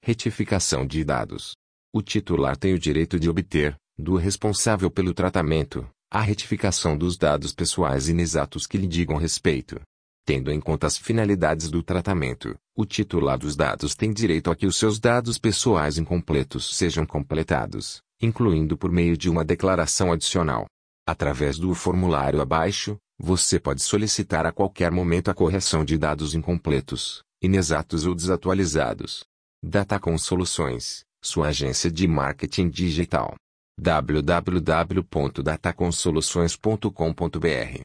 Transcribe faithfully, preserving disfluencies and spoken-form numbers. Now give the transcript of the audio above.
Retificação de dados. O titular tem o direito de obter, do responsável pelo tratamento, a retificação dos dados pessoais inexatos que lhe digam respeito. Tendo em conta as finalidades do tratamento, o titular dos dados tem direito a que os seus dados pessoais incompletos sejam completados, incluindo por meio de uma declaração adicional. Através do formulário abaixo, você pode solicitar a qualquer momento a correção de dados incompletos, inexatos ou desatualizados. Datacom Soluções, sua agência de marketing digital. w w w ponto datacom soluções ponto com ponto b r